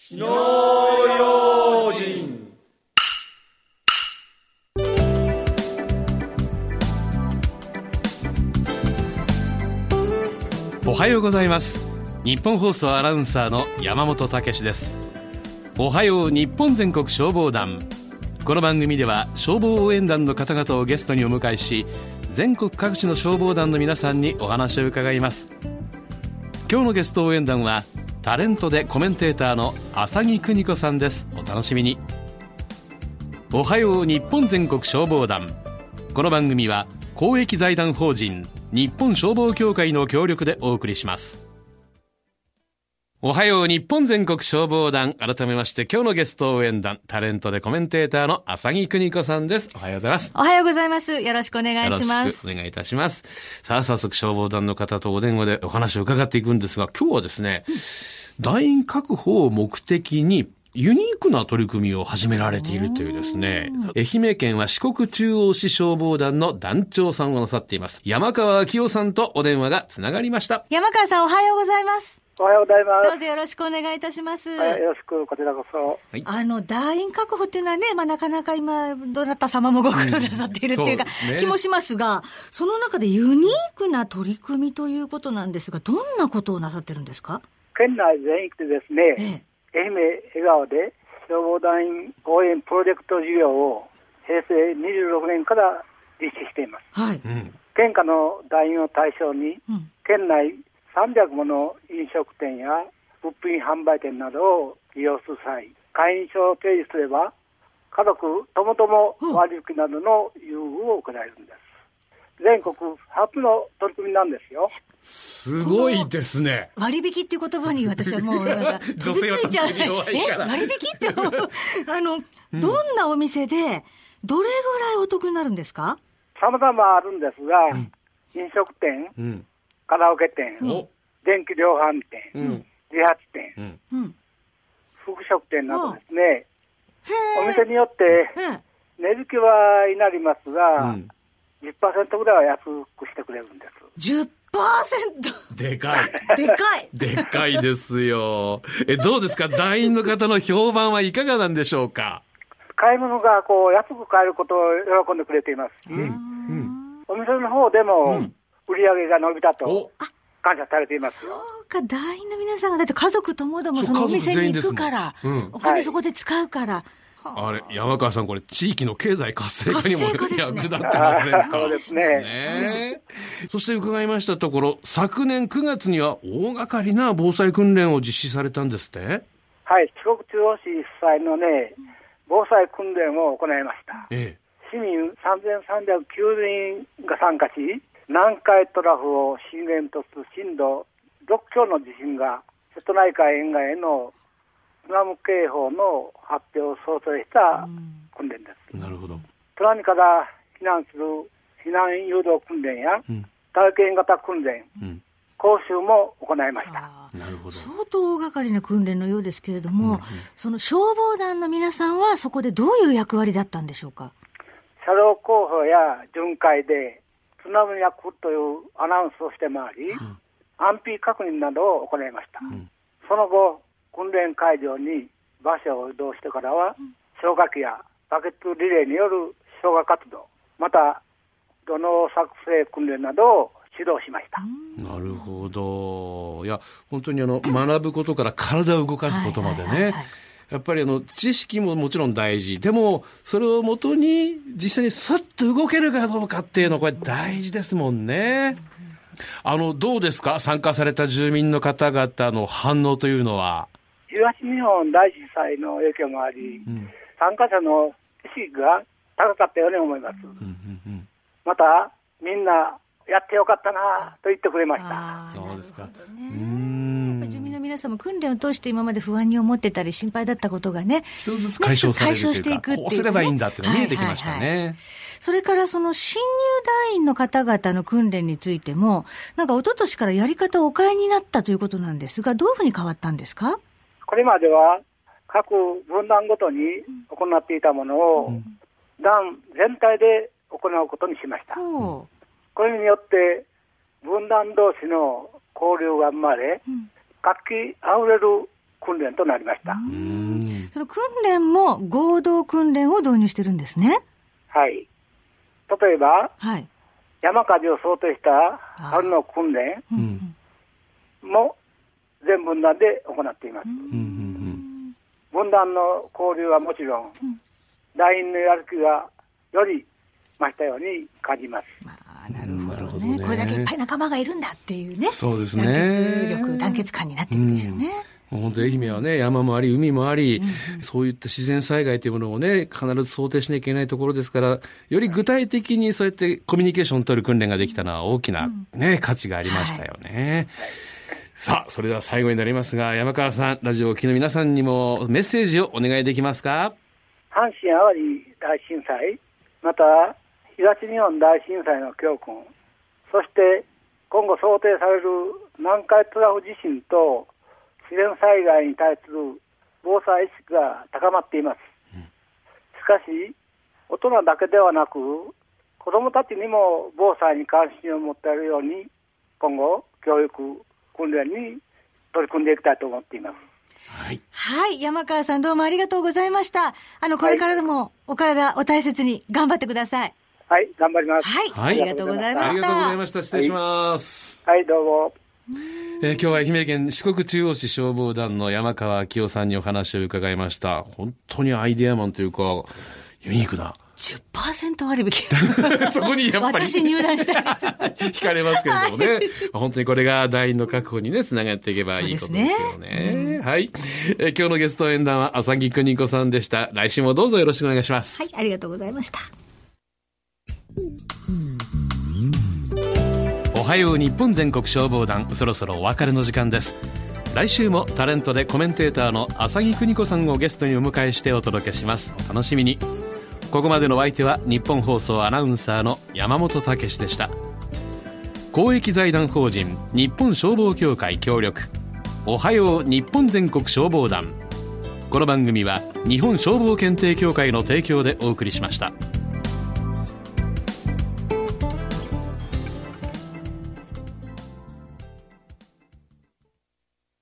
火の用心。 おはようございます。日本放送アナウンサーの山本武史です。おはよう日本全国消防団。この番組では消防応援団の方々をゲストにお迎えし、全国各地の消防団の皆さんにお話を伺います。今日のゲスト応援団はタレントでコメンテーターの浅木邦子さんです。お楽しみに。おはよう日本全国消防団。この番組は公益財団法人日本消防協会の協力でお送りします。おはよう日本全国消防団。改めまして今日のゲスト応援団、タレントでコメンテーターの浅木邦子さんです。おはようございます。 おはようございます。よろしくお願いします。 よろしくお願いいたします。さあ早速消防団の方とお電話でお話を伺っていくんですが、今日はですね、団員確保を目的にユニークな取り組みを始められているというですね、愛媛県は四国中央市消防団の団長さんをなさっています山川明夫さんとお電話がつながりました。 山川さん、おはようございます。 おはようございます。 どうぞよろしくお願いいたします。 よろしく、こちらこそ。 はい、団員確保っていうのはね、なかなか今どなた様もご苦労なさっているっていうか、気もしますが、その中でユニークな取り組みということなんですが、どんなことをなさってるんですか？ 県内全域でですね、愛媛江川で消防団員応援プロジェクト事業を平成26年から実施しています。はい。県下の団員を対象に、県内300もの飲食店や物品販売店などを利用する際、会員証を提示すれば家族ともとも割引などの優遇を行えるんです。全国初の取り組みなんですよ。 すごいですね。 割引っていう言葉に私はもうなんか女性は特に弱いから割引ってどんなお店でどれぐらいお得になるんですか？ 様々あるんですが、飲食店、カラオケ店、電気量販店、自発店、服飾店などですね、お店によって値引きはいなりますが、10% ぐらいは安くしてくれるんです。 10%? でかい。 でかい。 でかいですよ。どうですか、団員の方の評判はいかがなんでしょうか？ 買い物が安く買えることを喜んでくれていますし、お店の方でも売り上げが伸びたと感謝されていますよ。 そうか、団員の皆さんがだって家族ともどもそのお店に行くから、お金そこで使うから。 あれ、山川さん、これ地域の経済活性化にも役立ってませんか？ そうですね。 そして伺いましたところ、昨年9月には大掛かりな防災訓練を実施されたんですって？ はい、四国中央市被災のね、防災訓練を行いました。市民3390人が参加し、南海トラフを震源とする震度6強の地震が瀬戸内海沿岸への津波警報の発表を想定した訓練です。 なるほど。 津波から避難する避難誘導訓練や、体験型訓練、講習も行いました。 なるほど。 相当大掛かりな訓練のようですけれども、その消防団の皆さんはそこでどういう役割だったんでしょうか？ 車両候補や巡回で津波が来るというアナウンスをして回り、安否確認などを行いました。その後、訓練会場に場所を移動してからは、消火器やバケツリレーによる消火活動、また土のう作成訓練などを指導しました。 なるほど。いや、本当に学ぶことから体を動かすことまでね。やっぱり知識ももちろん大事。でも、それをもとに実際にスッと動けるかどうかっていうのはこれ大事ですもんね。どうですか？参加された住民の方々の反応というのは。 東日本大震災の影響もあり、参加者の意識が高かったように思います。また、みんなやってよかったなと言ってくれました。 そうですか。 住民の皆さんも訓練を通して今まで不安に思ってたり心配だったことがね、 一つずつ解消されるというか、こうすればいいんだっていうのが見えてきましたね。 それからその新入団員の方々の訓練についても、なんか一昨年からやり方をお変えになったということなんですが、どういうふうに変わったんですか？ これまでは各分団ごとに行っていたものを、団全体で行うことにしました。これによって分団同士の交流が生まれ、活気あふれる訓練となりました。 その訓練も合同訓練を導入してるんですね。 はい。例えば、 はい、 山火事を想定した春の訓練も全分団で行っています。分団の交流はもちろん、団員のやる気がより増したように感じます。 なるほどね。これだけいっぱい仲間がいるんだっていうね。 そうですね。 団結感になってるんですよね。 本当愛媛はね、山もあり海もあり、そういった自然災害というものをね、必ず想定しなきゃいけないところですから、より具体的にそうやってコミュニケーションを取る訓練ができたのは大きなね、価値がありましたよね。さあ、それでは最後になりますが、山川さん、ラジオを聴きの皆さんにもメッセージをお願いできますか？ 阪神・淡路大震災、また東日本大震災の教訓、そして今後想定される南海トラフ地震と自然災害に対する防災意識が高まっています。しかし、大人だけではなく、子どもたちにも防災に関心を持っているように、今後、教育、訓練に取り組んでいきたいと思っています。 はい。はい。山川さん、どうもありがとうございました。これからでもお体お大切に頑張ってください。 はい、頑張ります。 はい。ありがとうございました。 ありがとうございました。失礼します。 はい、どうも。 今日は愛媛県四国中央市消防団の山川明夫さんにお話を伺いました。本当にアイデアマンというか、ユニークな。 10% 割引。 そこにやっぱり。 私入団したいです。 惹かれますけれどもね。はい、本当にこれが団員の確保にね、つながっていけばいいことですよね。はい。今日のゲスト演談は浅木邦子さんでした。来週もどうぞよろしくお願いします。 はい、ありがとうございました。 おはよう日本全国消防団、そろそろお別れの時間です。来週もタレントでコメンテーターの浅木邦子さんをゲストにお迎えしてお届けします。お楽しみに。ここまでのお相手は日本放送アナウンサーの山本武史でした。公益財団法人日本消防協会協力、おはよう日本全国消防団。この番組は日本消防検定協会の提供でお送りしました。